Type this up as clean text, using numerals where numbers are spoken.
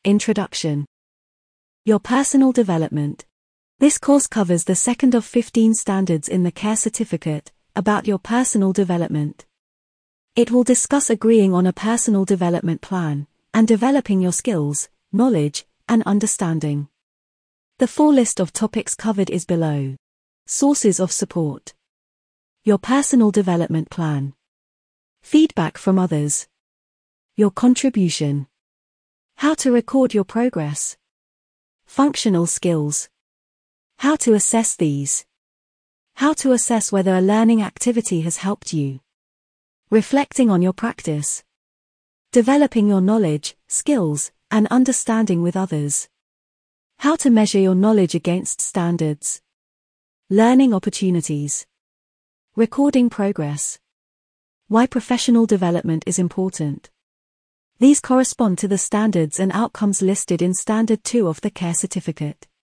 Introduction. Your personal development. This course covers the second of 15 standards in the CARE certificate about your personal development. It will discuss agreeing on a personal development plan and developing your skills, knowledge, and understanding. The full list of topics covered is below. Sources of support. Your personal development plan. Feedback from others. Your contribution. How to record your progress. Functional skills. How to assess these. How to assess whether a learning activity has helped you. Reflecting on your practice. Developing your knowledge, skills, and understanding with others. How to measure your knowledge against standards. Learning opportunities. Recording progress. Why professional development is important. These correspond to the standards and outcomes listed in Standard 2 of the CARE certificate.